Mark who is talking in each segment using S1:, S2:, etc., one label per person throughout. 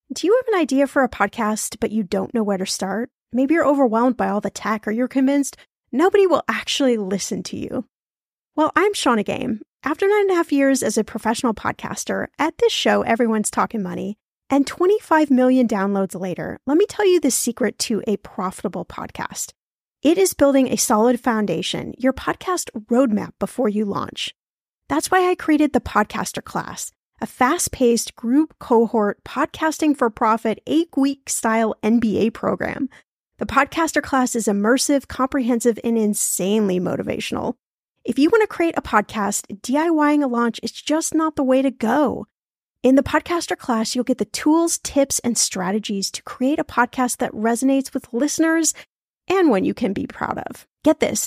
S1: Do you have an idea for a podcast, but you don't know where to start? Maybe you're overwhelmed by all the tech, or you're convinced nobody will actually listen to you. Well, I'm Shannah Game. After 9.5 years as a professional podcaster, at this show, everyone's talking money, and 25 million downloads later, let me tell you the secret to a profitable podcast. It is building a solid foundation, your podcast roadmap before you launch. That's why I created the Podcaster Class, a fast-paced group cohort podcasting for profit 8-week style MBA program. The Podcaster Class is immersive, comprehensive, and insanely motivational. If you want to create a podcast, DIYing a launch is just not the way to go. In the Podcaster Class, you'll get the tools, tips, and strategies to create a podcast that resonates with listeners and one you can be proud of. Get this,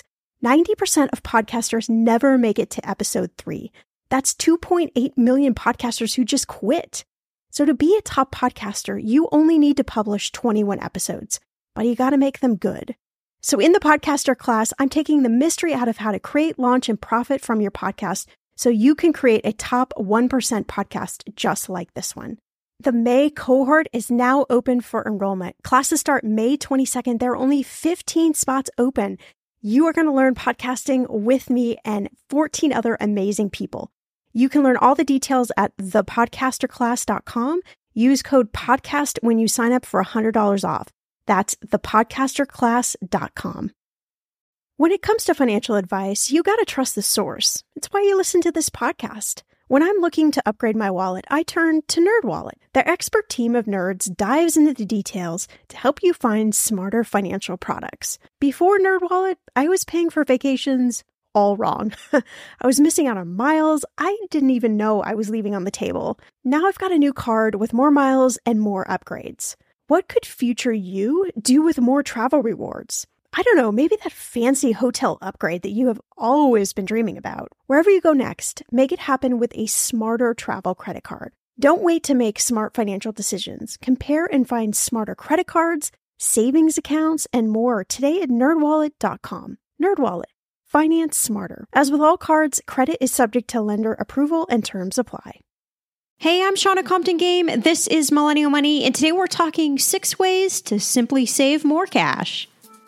S1: 90% of podcasters never make it to episode 3. That's 2.8 million podcasters who just quit. So to be a top podcaster, you only need to publish 21 episodes, but you got to make them good. So in the Podcaster Class, I'm taking the mystery out of how to create, launch, and profit from your podcast so you can create a top 1% podcast just like this one. The May cohort is now open for enrollment. Classes start May 22nd. There are only 15 spots open. You are going to learn podcasting with me and 14 other amazing people. You can learn all the details at thepodcasterclass.com. Use code PODCAST when you sign up for $100 off. That's thepodcasterclass.com. When it comes to financial advice, you got to trust the source. It's why you listen to this podcast. When I'm looking to upgrade my wallet, I turn to NerdWallet. Their expert team of nerds dives into the details to help you find smarter financial products. Before NerdWallet, I was paying for vacations all wrong. I was missing out on miles I didn't even know I was leaving on the table. Now I've got a new card with more miles and more upgrades. What could future you do with more travel rewards? I don't know, maybe that fancy hotel upgrade that you have always been dreaming about. Wherever you go next, make it happen with a smarter travel credit card. Don't wait to make smart financial decisions. Compare and find smarter credit cards, savings accounts, and more today at nerdwallet.com. NerdWallet. Finance smarter. As with all cards, credit is subject to lender approval and terms apply. Hey, I'm Shannah Compton Game. This is Millennial Money, and today we're talking 6 ways to simply save more cash.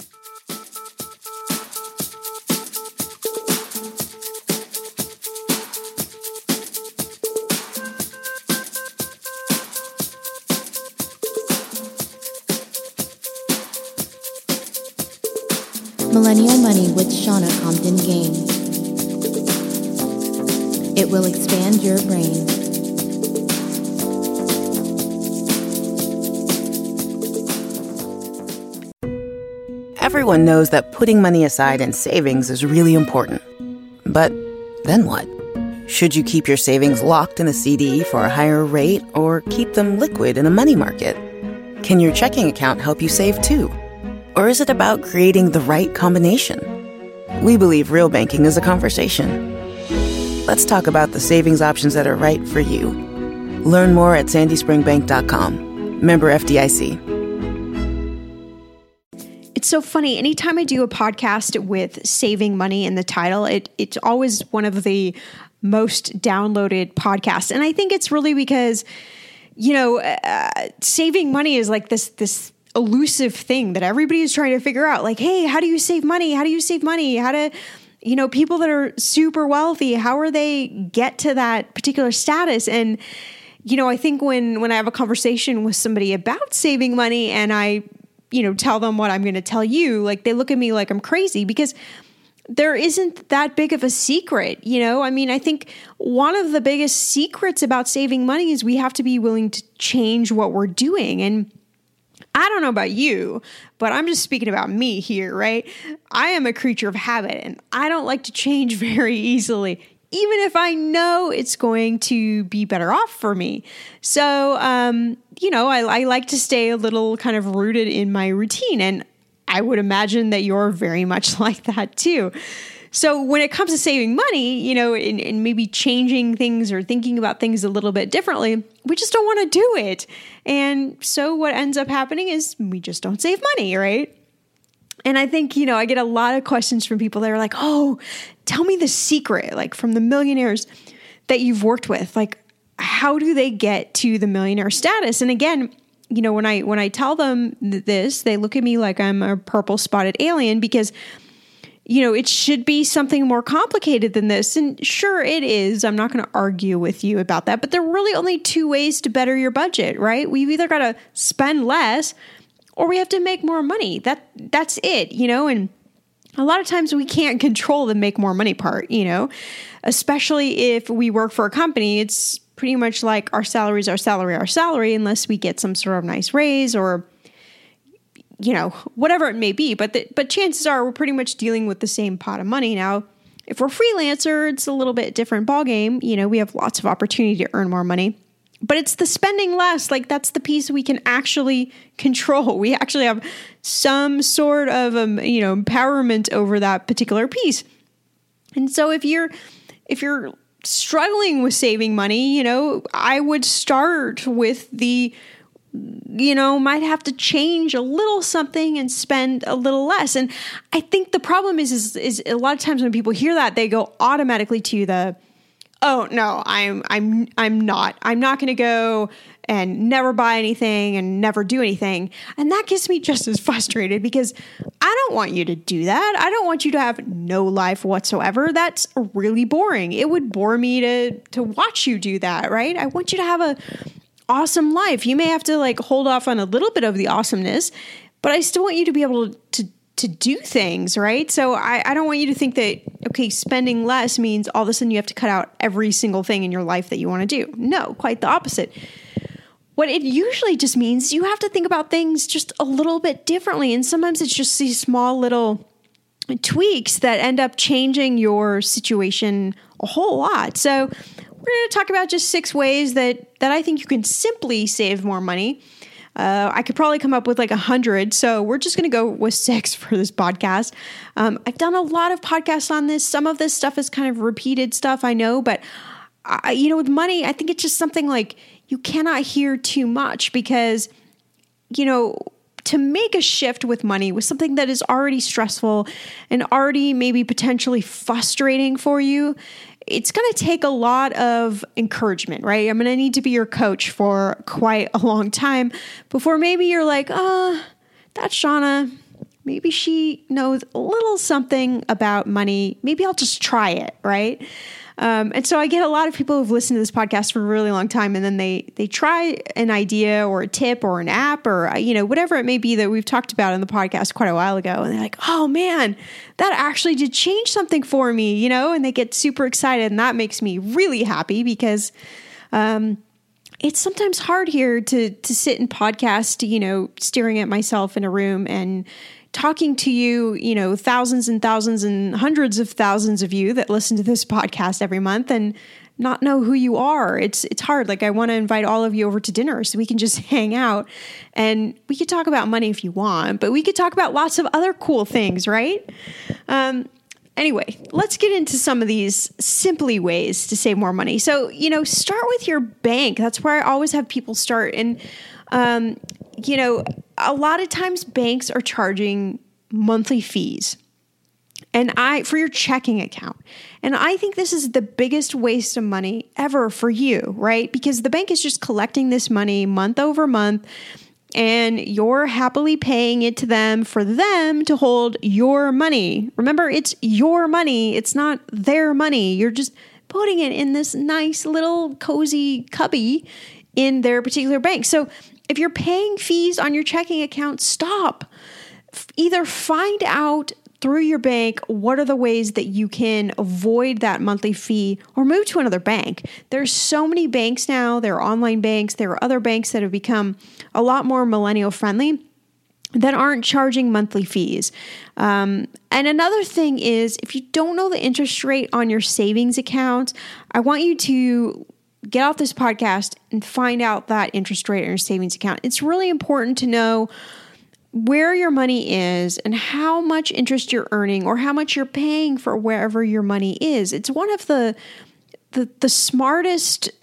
S2: Millennial Money with Shannah Compton Game. It will expand your brain.
S3: Everyone knows that putting money aside in savings is really important. But then what? Should you keep your savings locked in a CD for a higher rate or keep them liquid in a money market? Can your checking account help you save too? Or is it about creating the right combination? We believe real banking is a conversation. Let's talk about the savings options that are right for you. Learn more at sandyspringbank.com. Member FDIC.
S1: It's so funny. Anytime I do a podcast with saving money in the title, it's always one of the most downloaded podcasts. And I think it's really because, saving money is like this elusive thing that everybody is trying to figure out. Like, hey, how do you save money? How do you save money? How do, people that are super wealthy, how are they get to that particular status? And, I think when I have a conversation with somebody about saving money and I, tell them what I'm going to tell you, like they look at me like I'm crazy because there isn't that big of a secret. I think one of the biggest secrets about saving money is we have to be willing to change what we're doing. And I don't know about you, but I'm just speaking about me here, right? I am a creature of habit and I don't like to change very easily, even if I know it's going to be better off for me. So, I like to stay a little kind of rooted in my routine, and I would imagine that you're very much like that too. So when it comes to saving money, and maybe changing things or thinking about things a little bit differently, we just don't want to do it. And so what ends up happening is we just don't save money, right? And I think, I get a lot of questions from people that are like, oh, tell me the secret, like from the millionaires that you've worked with, like how do they get to the millionaire status? And again, when I tell them this, they look at me like I'm a purple spotted alien because, it should be something more complicated than this. And sure, it is. I'm not going to argue with you about that. But there are really only two ways to better your budget, right? We've either got to spend less or we have to make more money. That's it, and a lot of times we can't control the make more money part, especially if we work for a company. It's pretty much like our salary is our salary, unless we get some sort of nice raise or whatever it may be. But chances are we're pretty much dealing with the same pot of money. Now, if we're freelancer, it's a little bit different ballgame. We have lots of opportunity to earn more money. But it's the spending less, that's the piece we can actually control. We actually have some sort of, empowerment over that particular piece. And so if you're struggling with saving money, I would start with might have to change a little something and spend a little less. And I think the problem is a lot of times when people hear that, they go automatically to the, oh no, I'm not going to go and never buy anything and never do anything. And that gets me just as frustrated because I don't want you to do that. I don't want you to have no life whatsoever. That's really boring. It would bore me to watch you do that, right? I want you to have a awesome life. You may have to hold off on a little bit of the awesomeness, but I still want you to be able to do things, right? So I don't want you to think that, okay, spending less means all of a sudden you have to cut out every single thing in your life that you want to do. No, quite the opposite. What it usually just means, you have to think about things just a little bit differently. And sometimes it's just these small little tweaks that end up changing your situation a whole lot. So we're going to talk about just 6 ways that I think you can simply save more money. I could probably come up with 100. So we're just going to go with 6 for this podcast. I've done a lot of podcasts on this. Some of this stuff is kind of repeated stuff, I know, but with money, I think it's just something you cannot hear too much because, to make a shift with money with something that is already stressful and already maybe potentially frustrating for you, it's going to take a lot of encouragement, right? I'm going to need to be your coach for quite a long time before maybe you're like, that's Shauna. Maybe she knows a little something about money. Maybe I'll just try it, right? And so I get a lot of people who've listened to this podcast for a really long time, and then they try an idea or a tip or an app or, whatever it may be that we've talked about in the podcast quite a while ago. And they're like, oh man, that actually did change something for me, and they get super excited. And that makes me really happy because, it's sometimes hard here to sit and podcast, staring at myself in a room and talking to you, thousands and thousands and hundreds of thousands of you that listen to this podcast every month and not know who you are. It's hard. I want to invite all of you over to dinner so we can just hang out and we could talk about money if you want, but we could talk about lots of other cool things, right? Anyway, let's get into some of these simply ways to save more money. So, start with your bank. That's where I always have people start. And, a lot of times banks are charging monthly fees for your checking account. And I think this is the biggest waste of money ever for you, right? Because the bank is just collecting this money month over month and you're happily paying it to them for them to hold your money. Remember, it's your money. It's not their money. You're just putting it in this nice little cozy cubby in their particular bank. So if you're paying fees on your checking account, stop. Either find out through your bank what are the ways that you can avoid that monthly fee or move to another bank. There's so many banks now. There are online banks. There are other banks that have become a lot more millennial friendly that aren't charging monthly fees. And another thing is, if you don't know the interest rate on your savings account, I want you to get off this podcast and find out that interest rate on your savings account. It's really important to know where your money is and how much interest you're earning or how much you're paying for wherever your money is. It's one of the smartest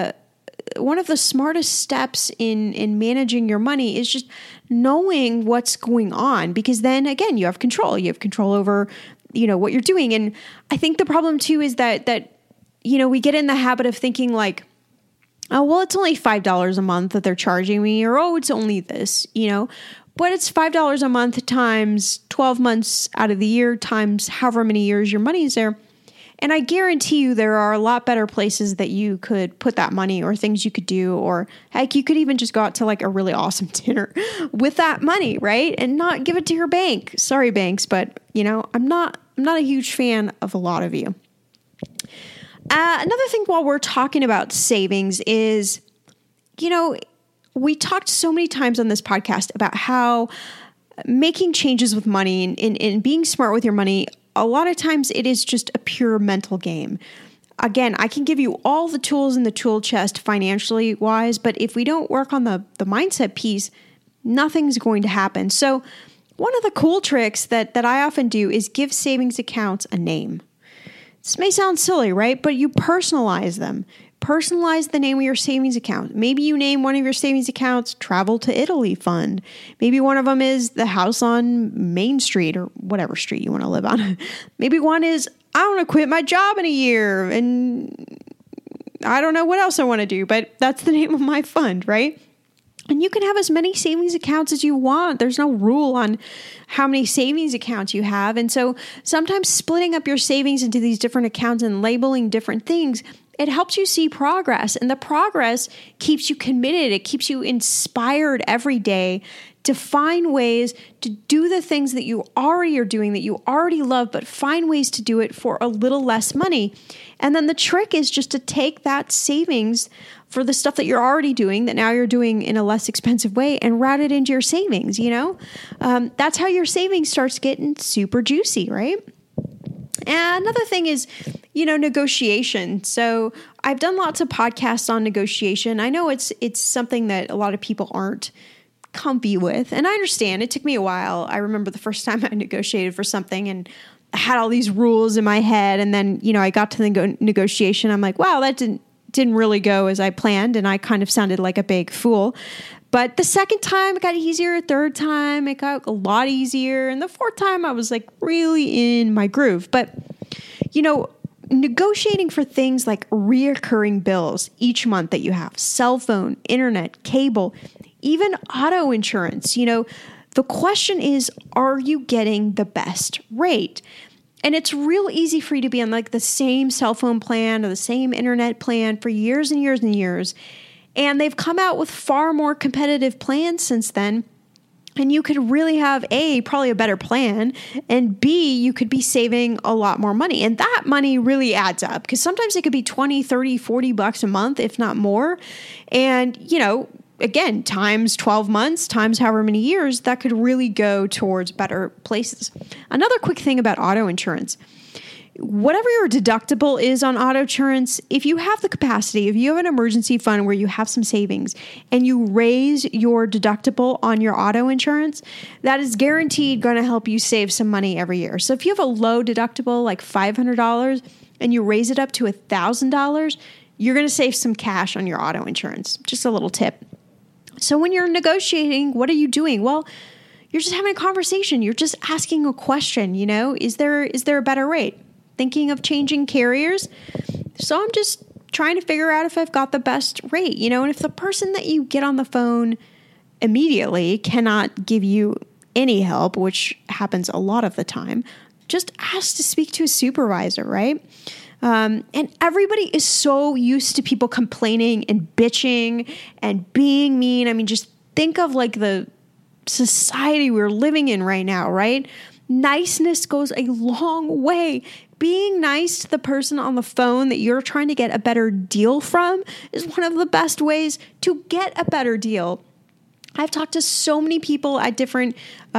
S1: steps in managing your money is just knowing what's going on, because then again, you have control. You have control over, what you're doing. And I think the problem too is that we get in the habit of thinking oh, well, it's only $5 a month that they're charging me, or, oh, it's only this, but it's $5 a month times 12 months out of the year times however many years your money is there. And I guarantee you there are a lot better places that you could put that money, or things you could do, or heck, you could even just go out to like a really awesome dinner with that money, right? And not give it to your bank. Sorry, banks, but I'm not a huge fan of a lot of you. Another thing while we're talking about savings is, we talked so many times on this podcast about how making changes with money and being smart with your money, a lot of times it is just a pure mental game. Again, I can give you all the tools in the tool chest financially wise, but if we don't work on the mindset piece, nothing's going to happen. So one of the cool tricks that I often do is give savings accounts a name. This may sound silly, right? But you personalize them. Personalize the name of your savings account. Maybe you name one of your savings accounts Travel to Italy Fund. Maybe one of them is the house on Main Street, or whatever street you want to live on. Maybe one is, I want to quit my job in a year and I don't know what else I want to do, but that's the name of my fund, right? And you can have as many savings accounts as you want. There's no rule on how many savings accounts you have. And so sometimes splitting up your savings into these different accounts and labeling different things, it helps you see progress. And the progress keeps you committed. It keeps you inspired every day to find ways to do the things that you already are doing, that you already love, but find ways to do it for a little less money. And then the trick is just to take that savings for the stuff that you're already doing, that now you're doing in a less expensive way, and route it into your savings, That's how your savings starts getting super juicy, right? And another thing is, negotiation. So I've done lots of podcasts on negotiation. I know it's something that a lot of people aren't comfy with, and I understand. It took me a while. I remember the first time I negotiated for something, and I had all these rules in my head, and then I got to the negotiation. I'm like, wow, that didn't really go as I planned, and I kind of sounded like a big fool. But the second time it got easier, third time it got a lot easier, and the fourth time I was like really in my groove. But negotiating for things like reoccurring bills each month that you have, cell phone, internet, cable, even auto insurance, the question is, are you getting the best rate? And it's real easy for you to be on like the same cell phone plan or the same internet plan for years and years and years. And they've come out with far more competitive plans since then. And you could really have probably a better plan, and B, you could be saving a lot more money. And that money really adds up, because sometimes it could be 20, 30, 40 bucks a month, if not more. And, again, times 12 months, times however many years, that could really go towards better places. Another quick thing about auto insurance. Whatever your deductible is on auto insurance, if you have the capacity, if you have an emergency fund where you have some savings and you raise your deductible on your auto insurance, that is guaranteed going to help you save some money every year. So if you have a low deductible, like $500, and you raise it up to $1,000, you're going to save some cash on your auto insurance. Just a little tip. So when you're negotiating, what are you doing? Well, you're just having a conversation. You're just asking a question, is there a better rate? Thinking of changing carriers. So I'm just trying to figure out if I've got the best rate, and if the person that you get on the phone immediately cannot give you any help, which happens a lot of the time, just ask to speak to a supervisor, right? And everybody is so used to people complaining and bitching and being mean. I mean, just think of like the society we're living in right now, right? Niceness goes a long way. Being nice to the person on the phone that you're trying to get a better deal from is one of the best ways to get a better deal. I've talked to so many people at different,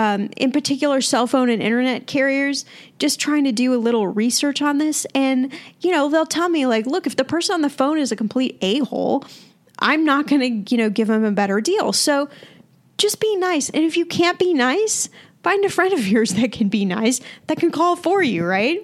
S1: in particular, cell phone and internet carriers, just trying to do a little research on this. And, they'll tell me like, look, if the person on the phone is a complete a-hole, I'm not going to, give them a better deal. So just be nice. And if you can't be nice, find a friend of yours that can be nice, that can call for you, right?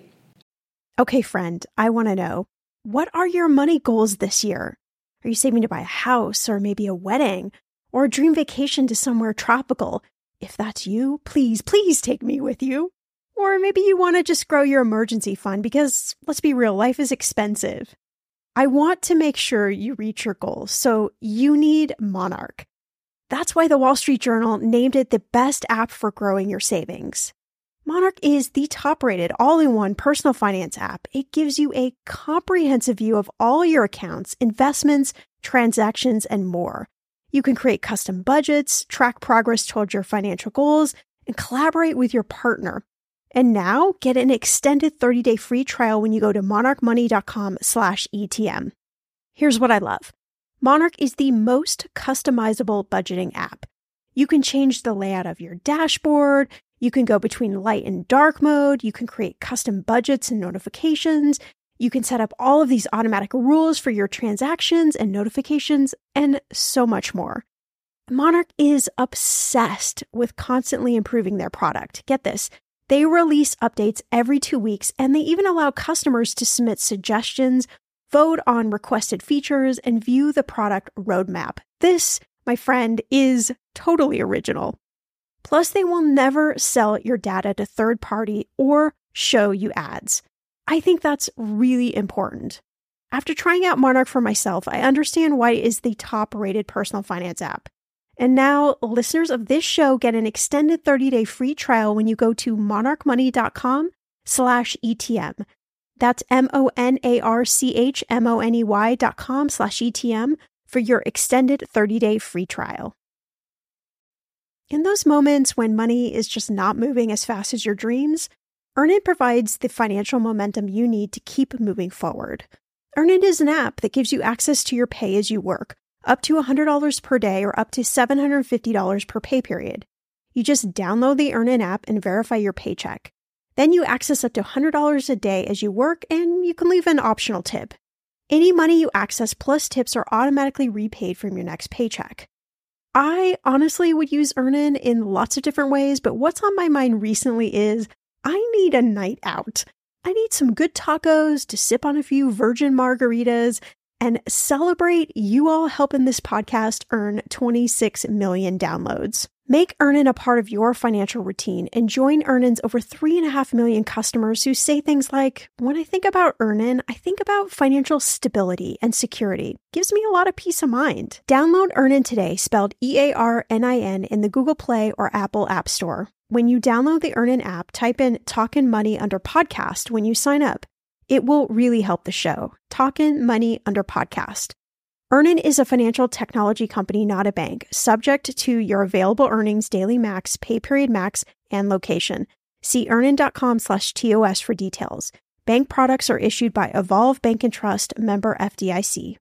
S1: Okay, friend, I want to know, what are your money goals this year? Are you saving to buy a house, or maybe a wedding, or a dream vacation to somewhere tropical? If that's you, please take me with you. Or maybe you want to just grow your emergency fund because, let's be real, life is expensive. I want to make sure you reach your goals, so you need Monarch. That's why the Wall Street Journal named it the best app for growing your savings. Monarch is the top-rated all-in-one personal finance app. It gives you a comprehensive view of all your accounts, investments, transactions, and more. You can create custom budgets, track progress towards your financial goals, and collaborate with your partner. And now, get an extended 30-day free trial when you go to monarchmoney.com/ETM. Here's what I love. Monarch is the most customizable budgeting app. You can change the layout of your dashboard. You can go between light and dark mode. You can create custom budgets and notifications. You can set up all of these automatic rules for your transactions and notifications, and so much more. Monarch is obsessed with constantly improving their product. Get this. They release updates every 2 weeks, and they even allow customers to submit suggestions, vote on requested features, and view the product roadmap. This, my friend, is totally original. Plus, they will never sell your data to third party or show you ads. I think that's really important. After trying out Monarch for myself, I understand why it is the top-rated personal finance app. And now, listeners of this show get an extended 30-day free trial when you go to monarchmoney.com/ETM. That's monarchmoney.com/ETM for your extended 30-day free trial. In those moments when money is just not moving as fast as your dreams, Earnin provides the financial momentum you need to keep moving forward. Earnin is an app that gives you access to your pay as you work, up to $100 per day or up to $750 per pay period. You just download the Earnin app and verify your paycheck. Then you access up to $100 a day as you work, and you can leave an optional tip. Any money you access plus tips are automatically repaid from your next paycheck. I honestly would use Earnin in lots of different ways, but what's on my mind recently is I need a night out. I need some good tacos to sip on a few virgin margaritas and celebrate you all helping this podcast earn 26 million downloads. Make Earnin a part of your financial routine and join Earnin's over 3.5 million customers who say things like, when I think about Earnin, I think about financial stability and security. Gives me a lot of peace of mind. Download Earnin today, spelled EARNIN, in the Google Play or Apple App Store. When you download the Earnin app, type in Talkin' Money under podcast when you sign up. It will really help the show. Talkin' Money under podcast. Earnin is a financial technology company, not a bank, subject to your available earnings, daily max, pay period max, and location. See earnin.com/TOS for details. Bank products are issued by Evolve Bank and Trust, member FDIC.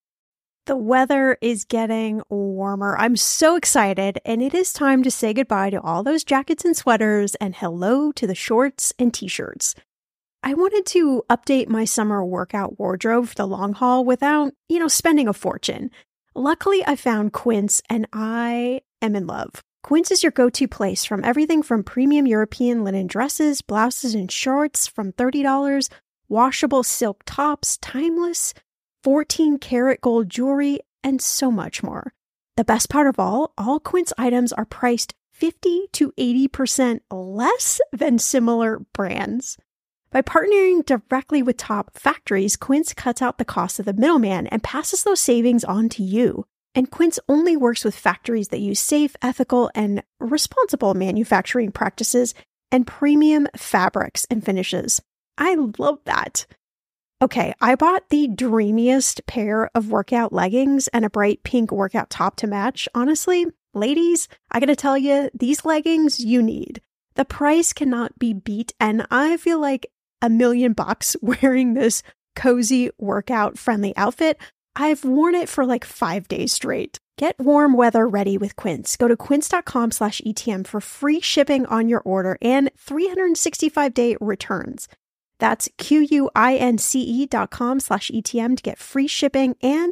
S1: The weather is getting warmer. I'm so excited, and it is time to say goodbye to all those jackets and sweaters and hello to the shorts and t-shirts. I wanted to update my summer workout wardrobe for the long haul without, spending a fortune. Luckily, I found Quince, and I am in love. Quince is your go-to place from everything from premium European linen dresses, blouses, and shorts from $30, washable silk tops, timeless, 14-karat gold jewelry, and so much more. The best part of all Quince items are priced 50 to 80% less than similar brands. By partnering directly with top factories, Quince cuts out the cost of the middleman and passes those savings on to you. And Quince only works with factories that use safe, ethical, and responsible manufacturing practices and premium fabrics and finishes. I love that. Okay, I bought the dreamiest pair of workout leggings and a bright pink workout top to match. Honestly, ladies, I gotta tell you, these leggings you need. The price cannot be beat, and I feel like $1 million wearing this cozy workout friendly outfit. I've worn it for like 5 days straight. Get warm weather ready with Quince. Go to quince.com/ETM for free shipping on your order and 365-day returns. That's QUINCE.com/ETM to get free shipping and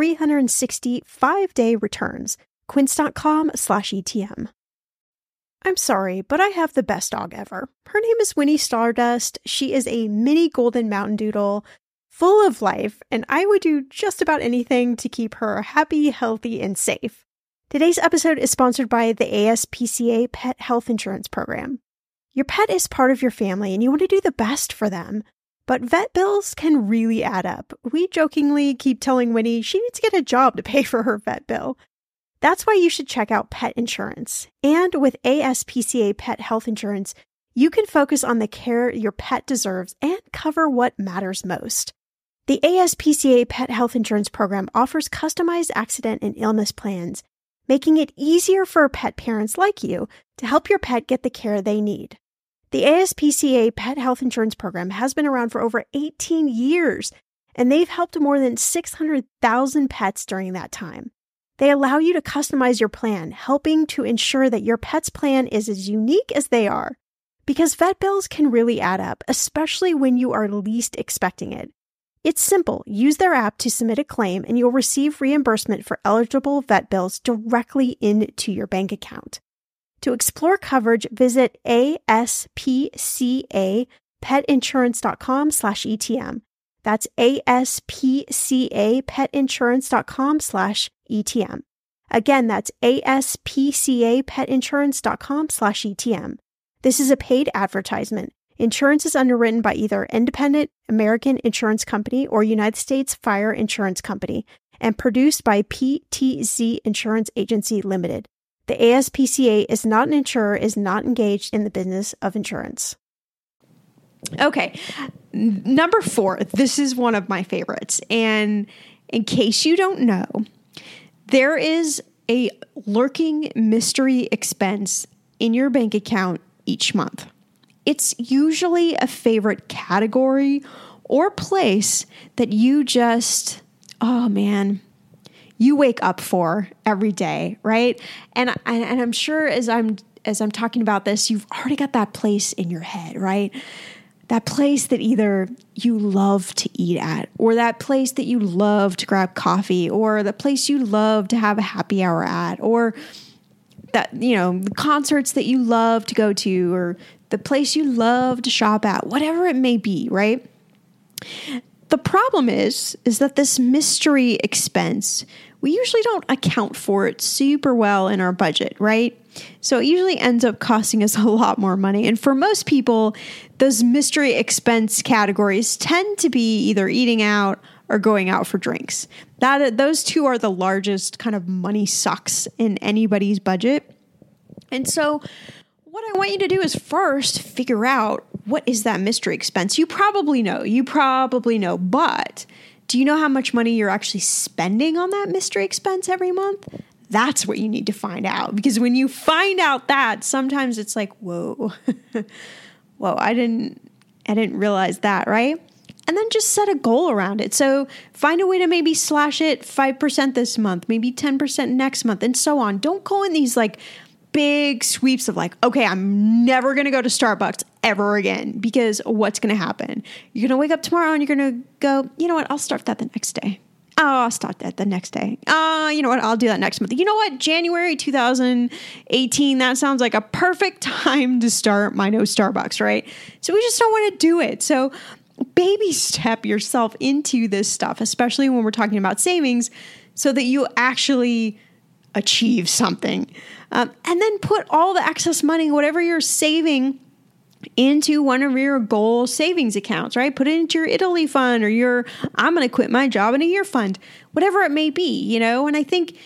S1: 365-day returns. Quince.com/ETM. I'm sorry, but I have the best dog ever. Her name is Winnie Stardust. She is a mini golden mountain doodle, full of life, and I would do just about anything to keep her happy, healthy, and safe. Today's episode is sponsored by the ASPCA Pet Health Insurance Program. Your pet is part of your family, and you want to do the best for them. But vet bills can really add up. We jokingly keep telling Winnie she needs to get a job to pay for her vet bill. That's why you should check out pet insurance. And with ASPCA Pet Health Insurance, you can focus on the care your pet deserves and cover what matters most. The ASPCA Pet Health Insurance Program offers customized accident and illness plans, making it easier for pet parents like you to help your pet get the care they need. The ASPCA Pet Health Insurance Program has been around for over 18 years, and they've helped more than 600,000 pets during that time. They allow you to customize your plan, helping to ensure that your pet's plan is as unique as they are. Because vet bills can really add up, especially when you are least expecting it. It's simple. Use their app to submit a claim, and you'll receive reimbursement for eligible vet bills directly into your bank account. To explore coverage, visit aspcapetinsurance.com/ETM. That's aspcapetinsurance.com/ETM. Again, that's aspcapetinsurance.com/ETM. This is a paid advertisement. Insurance is underwritten by either Independent American Insurance Company or United States Fire Insurance Company and produced by PTZ Insurance Agency Limited. The ASPCA is not an insurer, is not engaged in the business of insurance. Okay, number 4. This is one of my favorites. And in case you don't know, there is a lurking mystery expense in your bank account each month. It's usually a favorite category or place that you just, you wake up for every day, right? And I'm sure as I'm talking about this, you've already got that place in your head, right? That place that either you love to eat at, or that place that you love to grab coffee, or the place you love to have a happy hour at, or that, the concerts that you love to go to, or the place you love to shop at, whatever it may be, right? The problem is that this mystery expense, we usually don't account for it super well in our budget, right? So it usually ends up costing us a lot more money. And for most people, those mystery expense categories tend to be either eating out or going out for drinks. Those two are the largest kind of money sucks in anybody's budget. And so what I want you to do is first figure out, what is that mystery expense? You probably know, but do you know how much money you're actually spending on that mystery expense every month? That's what you need to find out, because when you find out that, sometimes it's like, whoa, I didn't realize that, right? And then just set a goal around it. So find a way to maybe slash it 5% this month, maybe 10% next month, and so on. Don't go in these like big sweeps of like, okay, I'm never going to go to Starbucks ever again, because what's going to happen? You're going to wake up tomorrow and you're going to go, you know what? I'll start that the next day. Oh, I'll start that the next day. You know what? I'll do that next month. You know what? January 2018, that sounds like a perfect time to start my no Starbucks, right? So we just don't want to do it. So baby step yourself into this stuff, especially when we're talking about savings, so that you actually achieve something. And then put all the excess money, whatever you're saving, into one of your goal savings accounts, right? Put it into your Italy fund or your I'm going to quit my job in a year fund, whatever it may be, And I think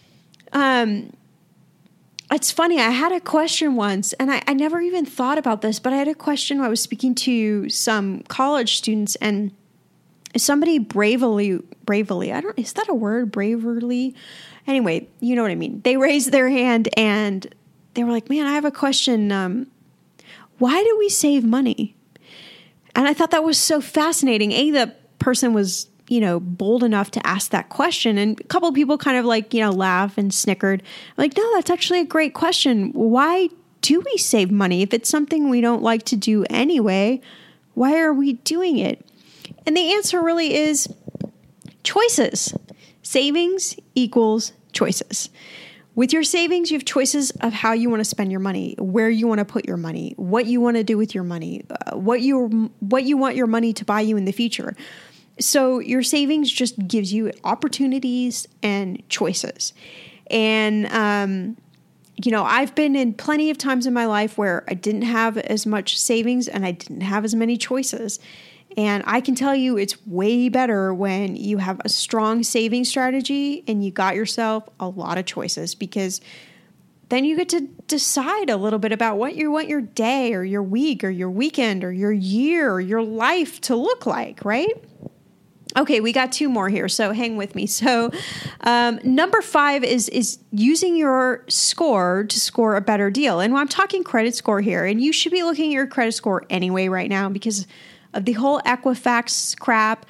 S1: it's funny. I had a question once, and I never even thought about this, but I had a question. I was speaking to some college students, and somebody bravely, is that a word? Bravely? Anyway, you know what I mean. They raised their hand and they were like, man, I have a question. Why do we save money? And I thought that was so fascinating. The person was, bold enough to ask that question. And a couple of people kind of like, laugh and snickered. I'm like, no, that's actually a great question. Why do we save money? If it's something we don't like to do anyway, why are we doing it? And the answer really is choices. Savings equals choices. With your savings, you have choices of how you want to spend your money, where you want to put your money, what you want to do with your money, what you want your money to buy you in the future. So your savings just gives you opportunities and choices. And, I've been in plenty of times in my life where I didn't have as much savings and I didn't have as many choices. And I can tell you it's way better when you have a strong saving strategy and you got yourself a lot of choices, because then you get to decide a little bit about what you want your day or your week or your weekend or your year or your life to look like, right? Okay, we got 2 more here, so hang with me. So number 5 is using your score to score a better deal. And I'm talking credit score here, and you should be looking at your credit score anyway right now because of the whole Equifax crap.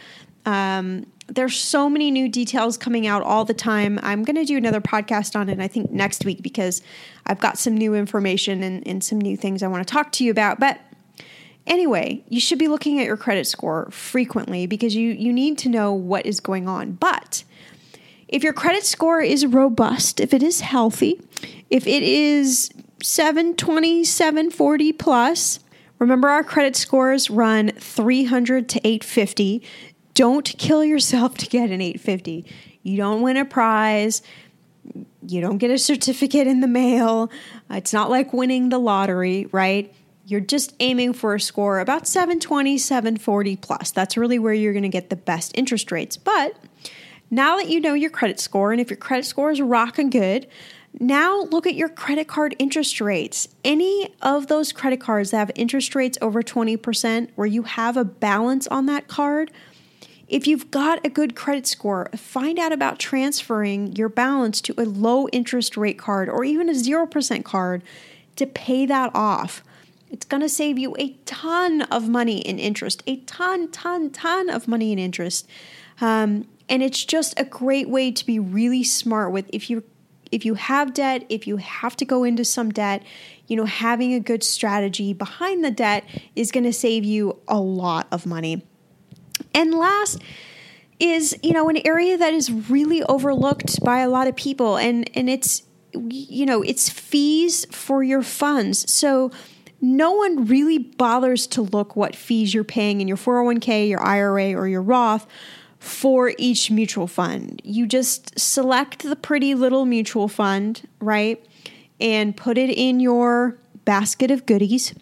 S1: There's so many new details coming out all the time. I'm going to do another podcast on it, I think, next week, because I've got some new information and some new things I want to talk to you about. But anyway, you should be looking at your credit score frequently because you need to know what is going on. But if your credit score is robust, if it is healthy, if it is 720, 740 plus, remember our credit scores run 300 to 850. Don't kill yourself to get an 850. You don't win a prize. You don't get a certificate in the mail. It's not like winning the lottery, right? You're just aiming for a score about 720, 740 plus. That's really where you're going to get the best interest rates. But now that you know your credit score, and if your credit score is rocking good, now look at your credit card interest rates. Any of those credit cards that have interest rates over 20%, where you have a balance on that card, if you've got a good credit score, find out about transferring your balance to a low interest rate card or even a 0% card to pay that off. It's going to save you a ton of money in interest, a ton of money in interest. And it's just a great way to be really smart with if you have debt, if you have to go into some debt, having a good strategy behind the debt is going to save you a lot of money. And last is, an area that is really overlooked by a lot of people, and it's, it's fees for your funds. So no one really bothers to look what fees you're paying in your 401k, your IRA, or your Roth for each mutual fund. You just select the pretty little mutual fund, right? And put it in your basket of goodies.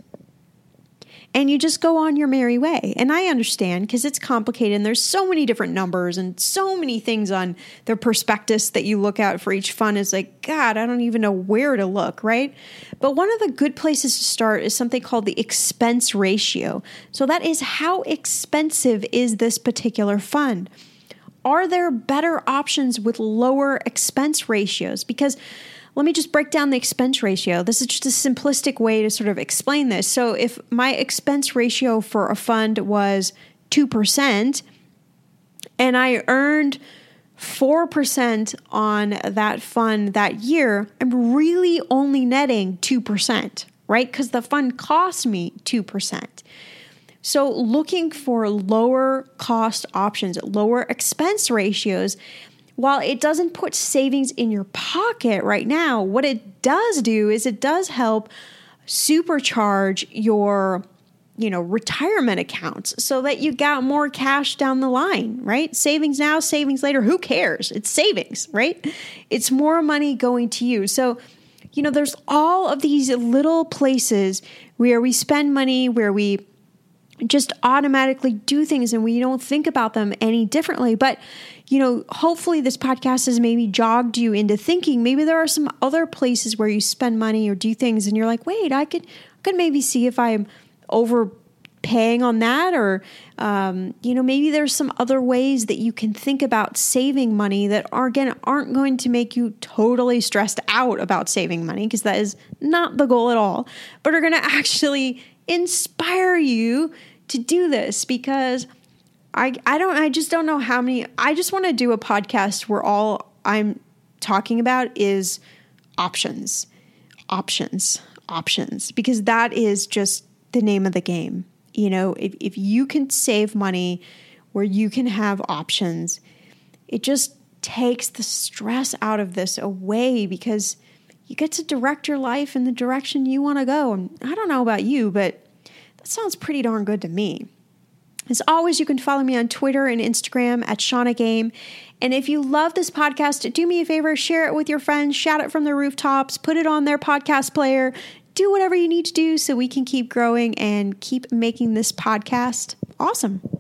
S1: And you just go on your merry way. And I understand because it's complicated and there's so many different numbers and so many things on the prospectus that you look at for each fund. Is like, God, I don't even know where to look, right? But one of the good places to start is something called the expense ratio. So that is how expensive is this particular fund? Are there better options with lower expense ratios? Because let me just break down the expense ratio. This is just a simplistic way to sort of explain this. So if my expense ratio for a fund was 2% and I earned 4% on that fund that year, I'm really only netting 2%, right? Because the fund cost me 2%. So looking for lower cost options, lower expense ratios, while it doesn't put savings in your pocket right now, what it does do is it does help supercharge your, retirement accounts so that you got more cash down the line, right? Savings now, savings later, who cares? It's savings, right? It's more money going to you. So, there's all of these little places where we spend money, where we just automatically do things and we don't think about them any differently. But, hopefully this podcast has maybe jogged you into thinking maybe there are some other places where you spend money or do things and you're like, wait, I could maybe see if I'm overpaying on that, or, maybe there's some other ways that you can think about saving money that aren't going to make you totally stressed out about saving money, because that is not the goal at all, but are going to actually inspire you to do this. Because I just don't know how many. I just want to do a podcast where all I'm talking about is options, because that is just the name of the game. If you can save money where you can have options, it just takes the stress out of this away, because you get to direct your life in the direction you want to go. And I don't know about you, but that sounds pretty darn good to me. As always, you can follow me on Twitter and Instagram at Shauna Game. And if you love this podcast, do me a favor, share it with your friends, shout it from the rooftops, put it on their podcast player, do whatever you need to do so we can keep growing and keep making this podcast
S4: Awesome.